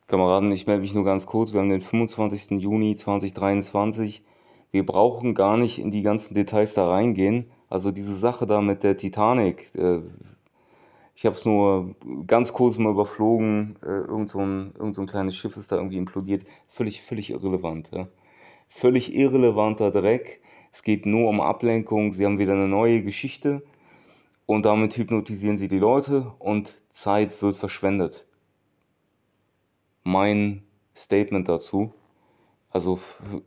Kameraden, ich melde mich nur ganz kurz. Wir haben den 25. Juni 2023. Wir brauchen gar nicht in die ganzen Details da reingehen. Also diese Sache da mit der Titanic, ich habe es nur ganz kurz mal überflogen. Irgend so ein kleines Schiff ist da irgendwie implodiert. Völlig irrelevant. Ja. Völlig irrelevanter Dreck. Es geht nur um Ablenkung. Sie haben wieder eine neue Geschichte und damit hypnotisieren sie die Leute und Zeit wird verschwendet. Mein Statement dazu. Also,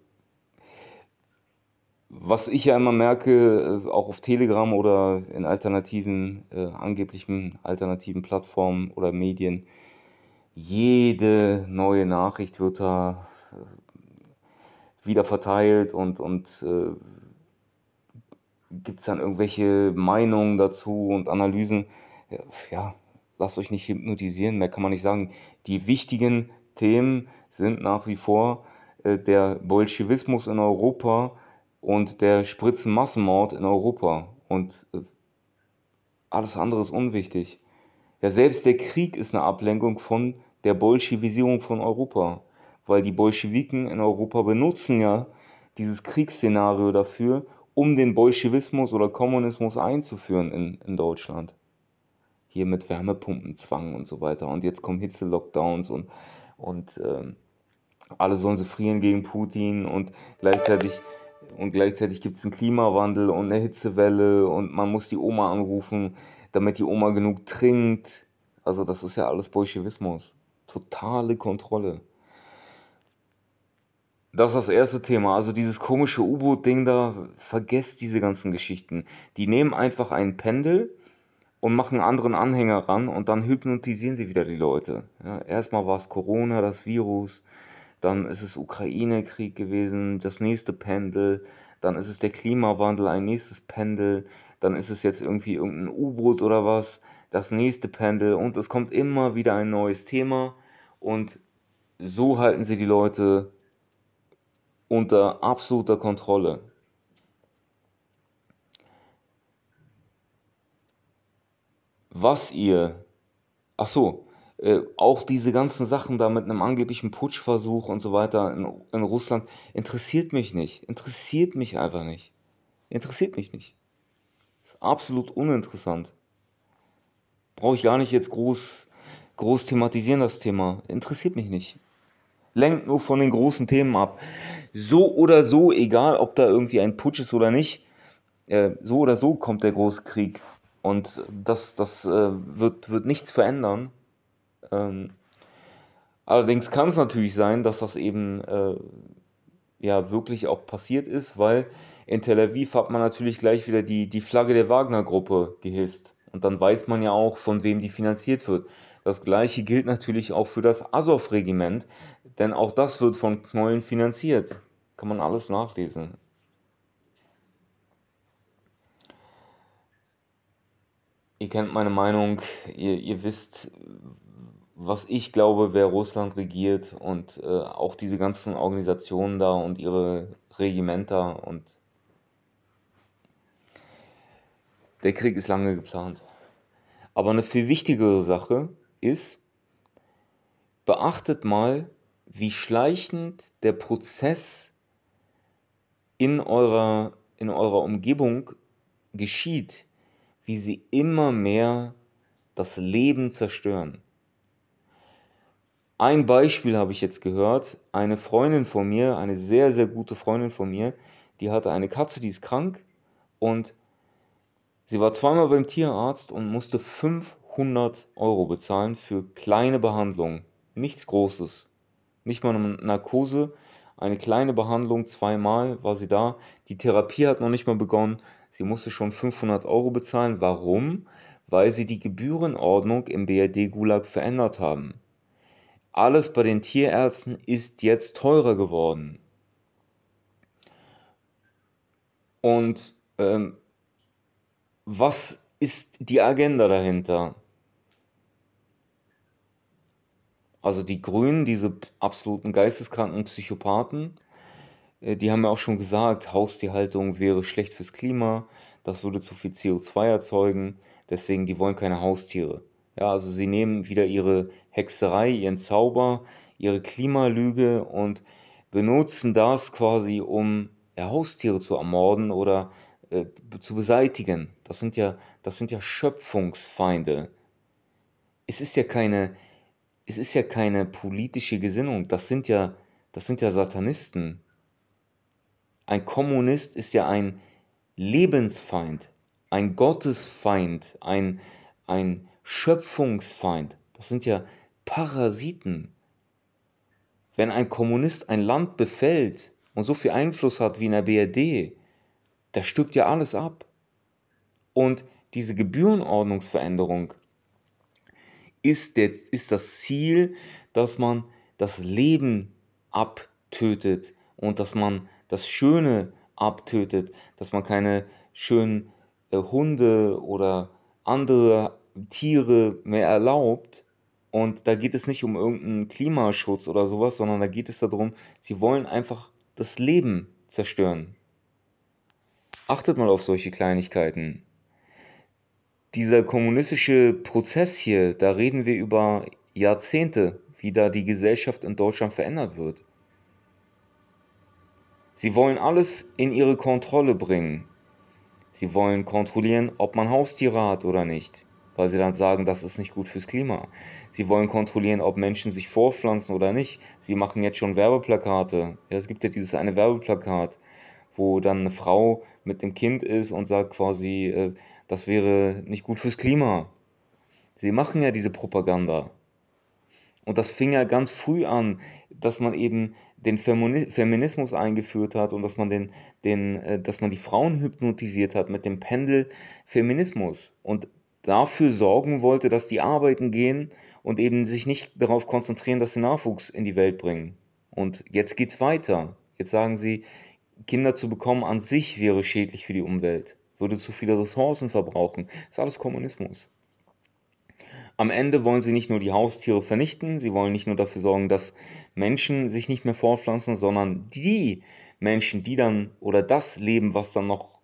was ich ja immer merke, auch auf Telegram oder in angeblichen alternativen Plattformen oder Medien, jede neue Nachricht wird da wieder verteilt und gibt es dann irgendwelche Meinungen dazu und Analysen. Ja, ja, lasst euch nicht hypnotisieren, mehr kann man nicht sagen. Die wichtigen Themen sind nach wie vor der Bolschewismus in Europa und der Spritzenmassenmord in Europa. Und alles andere ist unwichtig. Ja, selbst der Krieg ist eine Ablenkung von der Bolschewisierung von Europa. Weil die Bolschewiken in Europa benutzen ja dieses Kriegsszenario dafür, um den Bolschewismus oder Kommunismus einzuführen in Deutschland. Hier mit Wärmepumpenzwang und so weiter. Und jetzt kommen Hitze-Lockdowns und alle sollen sie frieren gegen Putin gleichzeitig, und gleichzeitig gibt es einen Klimawandel und eine Hitzewelle und man muss die Oma anrufen, damit die Oma genug trinkt. Also das ist ja alles Bolschewismus. Totale Kontrolle. Das ist das erste Thema. Also dieses komische U-Boot-Ding da, vergesst diese ganzen Geschichten. Die nehmen einfach ein Pendel und machen einen anderen Anhänger ran und dann hypnotisieren sie wieder die Leute. Ja, erstmal war es Corona, das Virus, dann ist es Ukraine-Krieg gewesen, das nächste Pendel, dann ist es der Klimawandel, ein nächstes Pendel, dann ist es jetzt irgendwie irgendein U-Boot oder was, das nächste Pendel und es kommt immer wieder ein neues Thema und so halten sie die Leute unter absoluter Kontrolle. Was ihr Ach so, auch diese ganzen Sachen da mit einem angeblichen Putschversuch und so weiter in Russland interessiert mich nicht. Interessiert mich einfach nicht. Interessiert mich nicht. Absolut uninteressant. Brauche ich gar nicht jetzt groß thematisieren, das Thema. Interessiert mich nicht. Lenkt nur von den großen Themen ab. So oder so, egal ob da irgendwie ein Putsch ist oder nicht, so oder so kommt der große Krieg. Und das wird nichts verändern. Ähm, Allerdings kann es natürlich sein, dass das eben ja wirklich auch passiert ist, weil in Tel Aviv hat man natürlich gleich wieder die Flagge der Wagner-Gruppe gehisst. Und dann weiß man ja auch, von wem die finanziert wird. Das gleiche gilt natürlich auch für das Azov-Regiment, denn auch das wird von Knollen finanziert. Kann man alles nachlesen. Ihr kennt meine Meinung, ihr wisst, was ich glaube, wer Russland regiert und auch diese ganzen Organisationen da und ihre Regimenter und der Krieg ist lange geplant. Aber eine viel wichtigere Sache ist, beachtet mal, wie schleichend der Prozess in eurer Umgebung geschieht, wie sie immer mehr das Leben zerstören. Ein Beispiel habe ich jetzt gehört. Eine Freundin von mir, eine sehr, sehr gute Freundin von mir, die hatte eine Katze, die ist krank und sie war zweimal beim Tierarzt und musste 500 € bezahlen für kleine Behandlungen. Nichts Großes. Nicht mal eine Narkose. Eine kleine Behandlung, zweimal war sie da. Die Therapie hat noch nicht mal begonnen. Sie musste schon 500 € bezahlen. Warum? Weil sie die Gebührenordnung im BRD-Gulag verändert haben. Alles bei den Tierärzten ist jetzt teurer geworden. Und was ist die Agenda dahinter? Also die Grünen, diese absoluten geisteskranken Psychopathen, die haben ja auch schon gesagt, Haustierhaltung wäre schlecht fürs Klima, das würde zu viel CO2 erzeugen, deswegen die wollen keine Haustiere. Ja, also sie nehmen wieder ihre Hexerei, ihren Zauber, ihre Klimalüge und benutzen das quasi, um ja, Haustiere zu ermorden oder zu beseitigen. Das sind ja Schöpfungsfeinde. Es ist ja keine, es ist ja keine politische Gesinnung. Das sind ja Satanisten. Ein Kommunist ist ja ein Lebensfeind, ein Gottesfeind, ein Schöpfungsfeind. Das sind ja Parasiten. Wenn ein Kommunist ein Land befällt und so viel Einfluss hat wie in der BRD, da stirbt ja alles ab. Und diese Gebührenordnungsveränderung ist das Ziel, dass man das Leben abtötet und dass man das Schöne abtötet, dass man keine schönen Hunde oder andere Tiere mehr erlaubt. Und da geht es nicht um irgendeinen Klimaschutz oder sowas, sondern da geht es darum, sie wollen einfach das Leben zerstören. Achtet mal auf solche Kleinigkeiten. Dieser kommunistische Prozess hier, da reden wir über Jahrzehnte, wie da die Gesellschaft in Deutschland verändert wird. Sie wollen alles in ihre Kontrolle bringen. Sie wollen kontrollieren, ob man Haustiere hat oder nicht, weil sie dann sagen, das ist nicht gut fürs Klima. Sie wollen kontrollieren, ob Menschen sich vorpflanzen oder nicht. Sie machen jetzt schon Werbeplakate. Ja, es gibt ja dieses eine Werbeplakat, wo dann eine Frau mit einem Kind ist und sagt quasi, das wäre nicht gut fürs Klima. Sie machen ja diese Propaganda. Und das fing ja ganz früh an, dass man eben den Feminismus eingeführt hat und dass man die Frauen hypnotisiert hat mit dem Pendelfeminismus und dafür sorgen wollte, dass die arbeiten gehen und eben sich nicht darauf konzentrieren, dass sie Nachwuchs in die Welt bringen. Und jetzt geht's weiter. Jetzt sagen sie, Kinder zu bekommen an sich wäre schädlich für die Umwelt, würde zu viele Ressourcen verbrauchen. Das ist alles Kommunismus. Am Ende wollen sie nicht nur die Haustiere vernichten, sie wollen nicht nur dafür sorgen, dass Menschen sich nicht mehr fortpflanzen, sondern die Menschen, die dann oder das Leben, was dann noch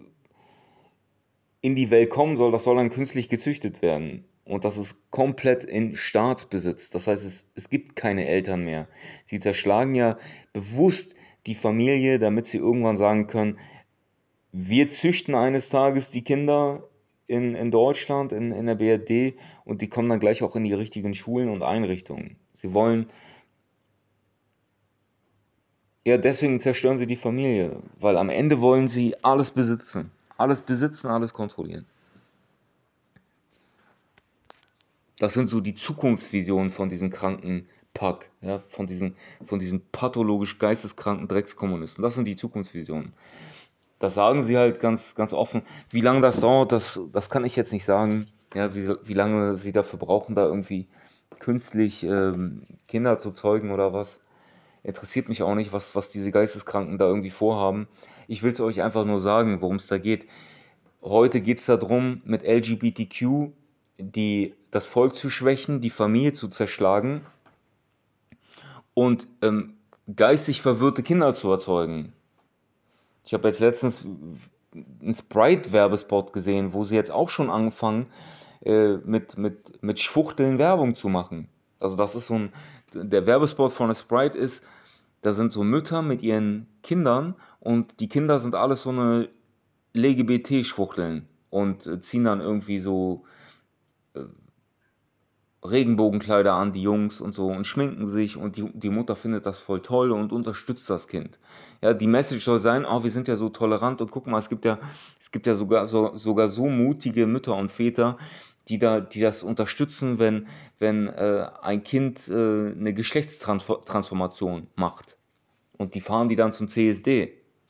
in die Welt kommen soll, das soll dann künstlich gezüchtet werden. Und das ist komplett in Staatsbesitz. Das heißt, es gibt keine Eltern mehr. Sie zerschlagen ja bewusst die Familie, damit sie irgendwann sagen können, wir züchten eines Tages die Kinder in Deutschland, in der BRD und die kommen dann gleich auch in die richtigen Schulen und Einrichtungen. Sie wollen, ja, deswegen zerstören sie die Familie, weil am Ende wollen sie alles besitzen. Alles besitzen, alles kontrollieren. Das sind so die Zukunftsvisionen von diesem kranken Pack, ja, von diesen pathologisch geisteskranken Dreckskommunisten. Das sind die Zukunftsvisionen. Das sagen sie halt ganz, ganz offen. Wie lange das dauert, das kann ich jetzt nicht sagen. Ja, wie lange sie dafür brauchen, da irgendwie künstlich Kinder zu zeugen oder was. Interessiert mich auch nicht, was diese Geisteskranken da irgendwie vorhaben. Ich will es euch einfach nur sagen, worum es da geht. Heute geht es darum, mit LGBTQ das Volk zu schwächen, die Familie zu zerschlagen und geistig verwirrte Kinder zu erzeugen. Ich habe jetzt letztens einen Sprite-Werbespot gesehen, wo sie jetzt auch schon anfangen, mit Schwuchteln Werbung zu machen. Also das ist der Werbespot von der Sprite ist, da sind so Mütter mit ihren Kindern und die Kinder sind alles so eine LGBT-Schwuchteln und ziehen dann irgendwie so Regenbogenkleider an, die Jungs und so, und schminken sich und die Mutter findet das voll toll und unterstützt das Kind. Ja, die Message soll sein, oh, wir sind ja so tolerant und guck mal, es gibt ja sogar so mutige Mütter und Väter, die das unterstützen, wenn ein Kind eine Geschlechtstransformation macht. Und die fahren die dann zum CSD.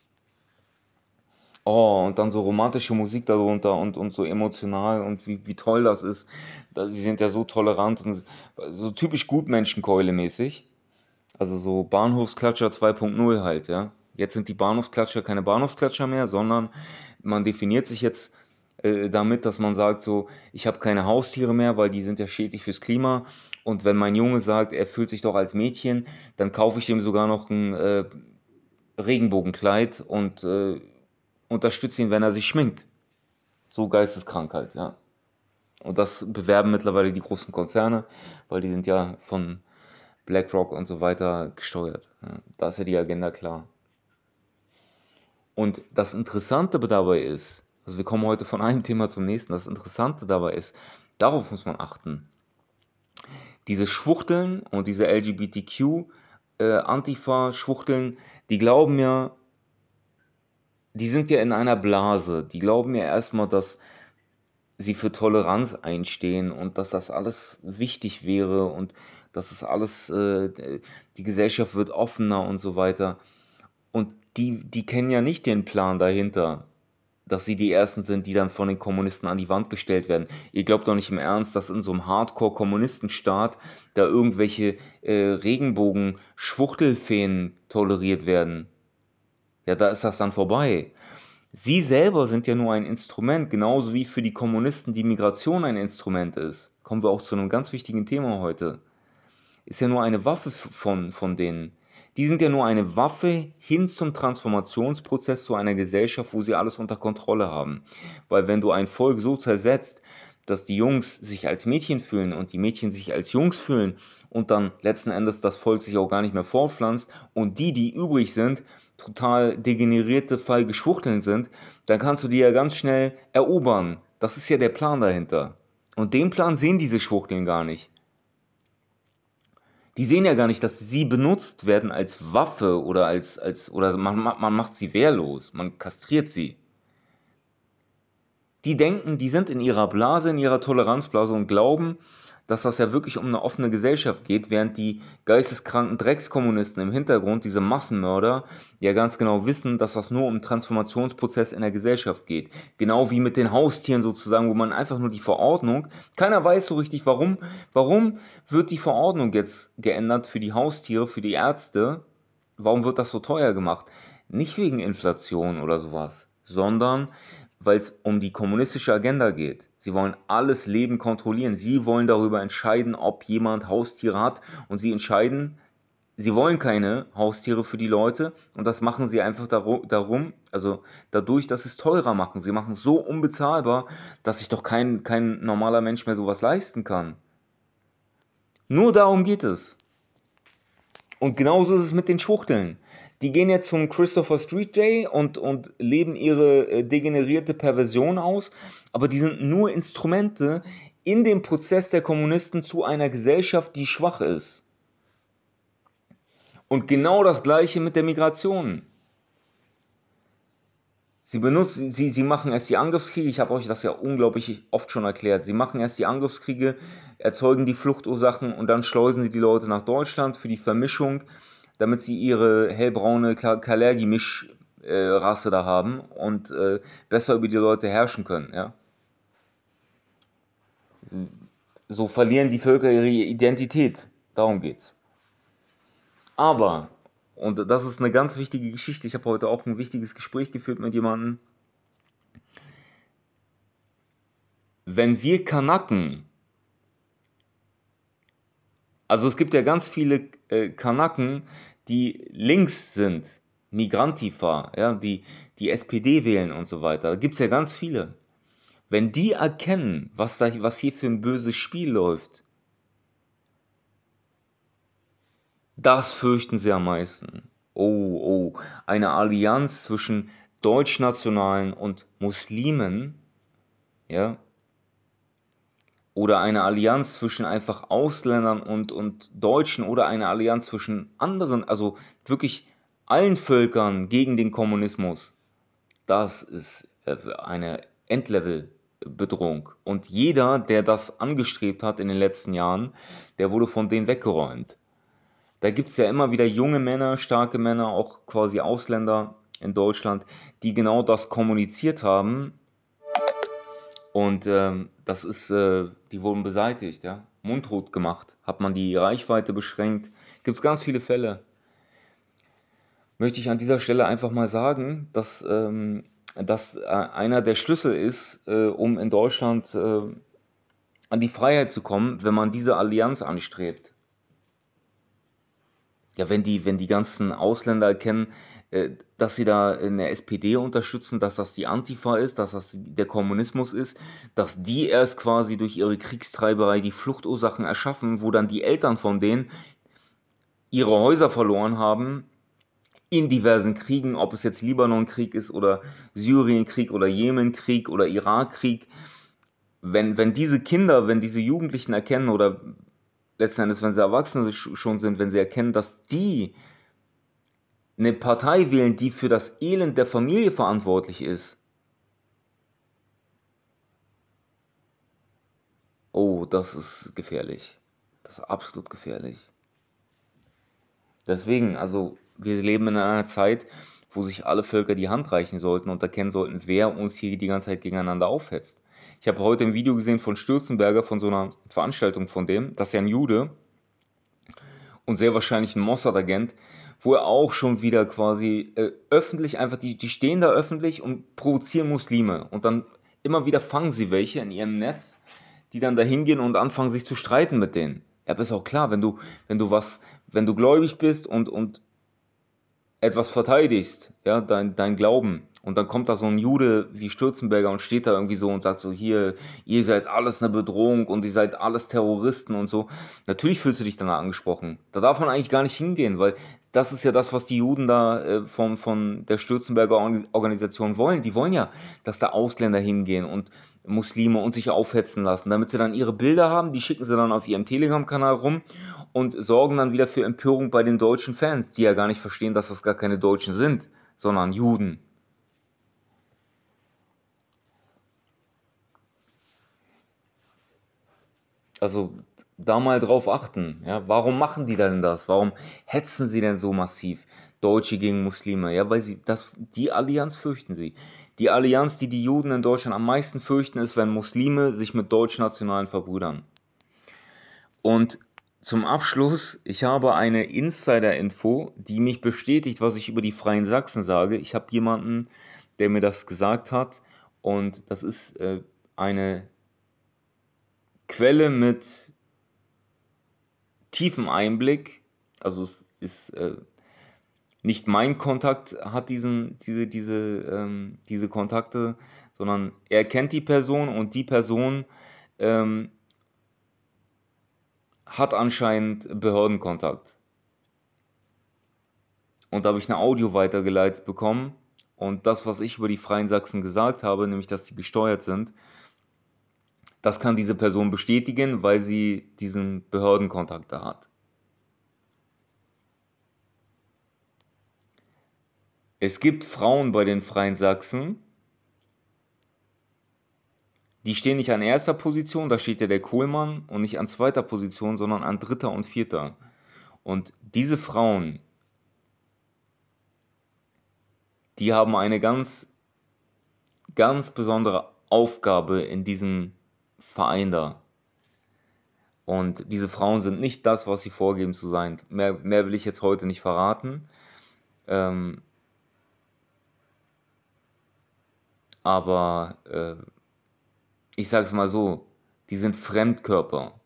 Oh, und dann so romantische Musik darunter und so emotional und wie toll das ist. Sie sind ja so tolerant und so typisch Gutmenschenkeule mäßig. Also so Bahnhofsklatscher 2.0 halt, ja. Jetzt sind die Bahnhofsklatscher keine Bahnhofsklatscher mehr, sondern man definiert sich jetzt damit, dass man sagt so, ich habe keine Haustiere mehr, weil die sind ja schädlich fürs Klima. Und wenn mein Junge sagt, er fühlt sich doch als Mädchen, dann kaufe ich dem sogar noch ein Regenbogenkleid und unterstütze ihn, wenn er sich schminkt. So Geisteskrankheit, ja. Und das bewerben mittlerweile die großen Konzerne, weil die sind ja BlackRock und so weiter gesteuert. Ja, da ist ja die Agenda klar. Und das Interessante dabei ist, also wir kommen heute von einem Thema zum nächsten, das Interessante dabei ist, darauf muss man achten. Diese Schwuchteln und diese LGBTQ, Antifa-Schwuchteln, die glauben ja, die sind ja in einer Blase. Die glauben ja erstmal, dass sie für Toleranz einstehen und dass das alles wichtig wäre und dass es alles, die Gesellschaft wird offener und so weiter. Und die kennen ja nicht den Plan dahinter, dass sie die Ersten sind, die dann von den Kommunisten an die Wand gestellt werden. Ihr glaubt doch nicht im Ernst, dass in so einem Hardcore-Kommunistenstaat da irgendwelche Regenbogen-Schwuchtelfeen toleriert werden. Ja, da ist das dann vorbei. Sie selber sind ja nur ein Instrument, genauso wie für die Kommunisten die Migration ein Instrument ist. Kommen wir auch zu einem ganz wichtigen Thema heute. Ist ja nur eine Waffe von denen. Die sind ja nur eine Waffe hin zum Transformationsprozess zu einer Gesellschaft, wo sie alles unter Kontrolle haben. Weil wenn du ein Volk so zersetzt, dass die Jungs sich als Mädchen fühlen und die Mädchen sich als Jungs fühlen und dann letzten Endes das Volk sich auch gar nicht mehr fortpflanzt und die übrig sind, total degenerierte, feige Schwuchteln sind, dann kannst du die ja ganz schnell erobern. Das ist ja der Plan dahinter. Und den Plan sehen diese Schwuchteln gar nicht. Die sehen ja gar nicht, dass sie benutzt werden als Waffe oder oder man macht sie wehrlos, man kastriert sie. Die denken, die sind in ihrer Blase, in ihrer Toleranzblase und glauben, dass das ja wirklich um eine offene Gesellschaft geht, während die geisteskranken Dreckskommunisten im Hintergrund, diese Massenmörder, ja ganz genau wissen, dass das nur um einen Transformationsprozess in der Gesellschaft geht. Genau wie mit den Haustieren sozusagen, wo man einfach nur die Verordnung, keiner weiß so richtig, warum wird die Verordnung jetzt geändert für die Haustiere, für die Ärzte, warum wird das so teuer gemacht? Nicht wegen Inflation oder sowas, sondern weil es um die kommunistische Agenda geht. Sie wollen alles Leben kontrollieren. Sie wollen darüber entscheiden, ob jemand Haustiere hat. Und sie entscheiden, sie wollen keine Haustiere für die Leute. Und das machen sie einfach dadurch, dass sie es teurer machen. Sie machen es so unbezahlbar, dass sich doch kein normaler Mensch mehr sowas leisten kann. Nur darum geht es. Und genauso ist es mit den Schwuchteln. Die gehen jetzt zum Christopher Street Day und leben ihre degenerierte Perversion aus, aber die sind nur Instrumente in dem Prozess der Kommunisten zu einer Gesellschaft, die schwach ist. Und genau das Gleiche mit der Migration. Sie machen erst die Angriffskriege, ich habe euch das ja unglaublich oft schon erklärt, sie machen erst die Angriffskriege, erzeugen die Fluchtursachen und dann schleusen sie die Leute nach Deutschland für die Vermischung, damit sie ihre hellbraune Kalergi-Mischrasse da haben und besser über die Leute herrschen können. Ja? So verlieren die Völker ihre Identität, darum geht's. Aber, und das ist eine ganz wichtige Geschichte, ich habe heute auch ein wichtiges Gespräch geführt mit jemandem, wenn wir Kanaken, also es gibt ja ganz viele Kanaken, die links sind, Migrantifa, ja, die SPD wählen und so weiter, da gibt es ja ganz viele. Wenn die erkennen, was hier für ein böses Spiel läuft, das fürchten sie am meisten. Oh, eine Allianz zwischen Deutschnationalen und Muslimen, ja, oder eine Allianz zwischen einfach Ausländern und Deutschen oder eine Allianz zwischen anderen, also wirklich allen Völkern gegen den Kommunismus, das ist eine Endlevel-Bedrohung. Und jeder, der das angestrebt hat in den letzten Jahren, der wurde von denen weggeräumt. Da gibt es ja immer wieder junge Männer, starke Männer, auch quasi Ausländer in Deutschland, die genau das kommuniziert haben. Und das ist, die wurden beseitigt, ja. Mundtot gemacht, hat man die Reichweite beschränkt. Gibt es ganz viele Fälle. Möchte ich an dieser Stelle einfach mal sagen, dass das einer der Schlüssel ist, um in Deutschland an die Freiheit zu kommen, wenn man diese Allianz anstrebt. Ja, wenn die ganzen Ausländer erkennen, dass sie da eine SPD unterstützen, dass das die Antifa ist, dass das der Kommunismus ist, dass die erst quasi durch ihre Kriegstreiberei die Fluchtursachen erschaffen, wo dann die Eltern von denen ihre Häuser verloren haben in diversen Kriegen, ob es jetzt Libanonkrieg ist oder Syrienkrieg oder Jemenkrieg oder Irakkrieg. Wenn diese Kinder, wenn diese Jugendlichen erkennen oder letzten Endes, wenn sie Erwachsene schon sind, wenn sie erkennen, dass die eine Partei wählen, die für das Elend der Familie verantwortlich ist, oh, das ist gefährlich. Das ist absolut gefährlich. Deswegen, also wir leben in einer Zeit, wo sich alle Völker die Hand reichen sollten und erkennen sollten, wer uns hier die ganze Zeit gegeneinander aufhetzt. Ich habe heute ein Video gesehen von Stürzenberger, von so einer Veranstaltung von dem, das ist ja ein Jude und sehr wahrscheinlich ein Mossad-Agent, wo er auch schon wieder quasi öffentlich einfach, die stehen da öffentlich und provozieren Muslime und dann immer wieder fangen sie welche in ihrem Netz, die dann da hingehen und anfangen sich zu streiten mit denen. Ja, aber ist auch klar, wenn du gläubig bist und etwas verteidigst, ja, dein Glauben. Und dann kommt da so ein Jude wie Stürzenberger und steht da irgendwie so und sagt so, hier, ihr seid alles eine Bedrohung und ihr seid alles Terroristen und so. Natürlich fühlst du dich danach angesprochen. Da darf man eigentlich gar nicht hingehen, weil das ist ja das, was die Juden da von der Stürzenberger Organisation wollen. Die wollen ja, dass da Ausländer hingehen und Muslime und sich aufhetzen lassen, damit sie dann ihre Bilder haben, die schicken sie dann auf ihrem Telegram-Kanal rum und sorgen dann wieder für Empörung bei den deutschen Fans, die ja gar nicht verstehen, dass das gar keine Deutschen sind, sondern Juden. Also da mal drauf achten, ja, warum machen die denn das? Warum hetzen sie denn so massiv Deutsche gegen Muslime? Ja, weil die Allianz fürchten sie. Die Allianz, die die Juden in Deutschland am meisten fürchten, ist, wenn Muslime sich mit Deutschnationalen verbrüdern. Und zum Abschluss, ich habe eine Insider-Info, die mich bestätigt, was ich über die Freien Sachsen sage. Ich habe jemanden, der mir das gesagt hat und das ist eine Quelle mit tiefem Einblick. Also es ist nicht mein Kontakt hat diese Kontakte, sondern er kennt die Person und die Person ähm, hat anscheinend Behördenkontakt. Und da habe ich eine Audio weitergeleitet bekommen. Und das, was ich über die Freien Sachsen gesagt habe, nämlich dass sie gesteuert sind, das kann diese Person bestätigen, weil sie diesen Behördenkontakt da hat. Es gibt Frauen bei den Freien Sachsen, die stehen nicht an erster Position, da steht ja der Kohlmann, und nicht an zweiter Position, sondern an dritter und vierter. Und diese Frauen, die haben eine ganz, ganz besondere Aufgabe in diesem Verein da. Und diese Frauen sind nicht das, was sie vorgeben zu sein. Mehr will ich jetzt heute nicht verraten. Ähm, aber ich sage es mal so, die sind Fremdkörper.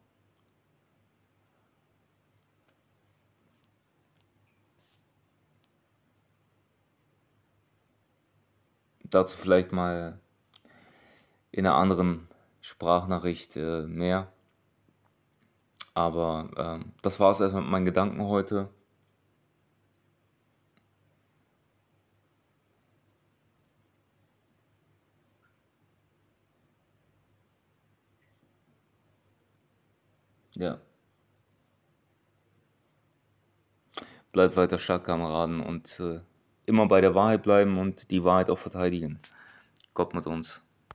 Dazu vielleicht mal in einer anderen Sprachnachricht mehr. Aber das war es erstmal mit meinen Gedanken heute. Ja, bleibt weiter stark, Kameraden, und immer bei der Wahrheit bleiben und die Wahrheit auch verteidigen. Gott mit uns.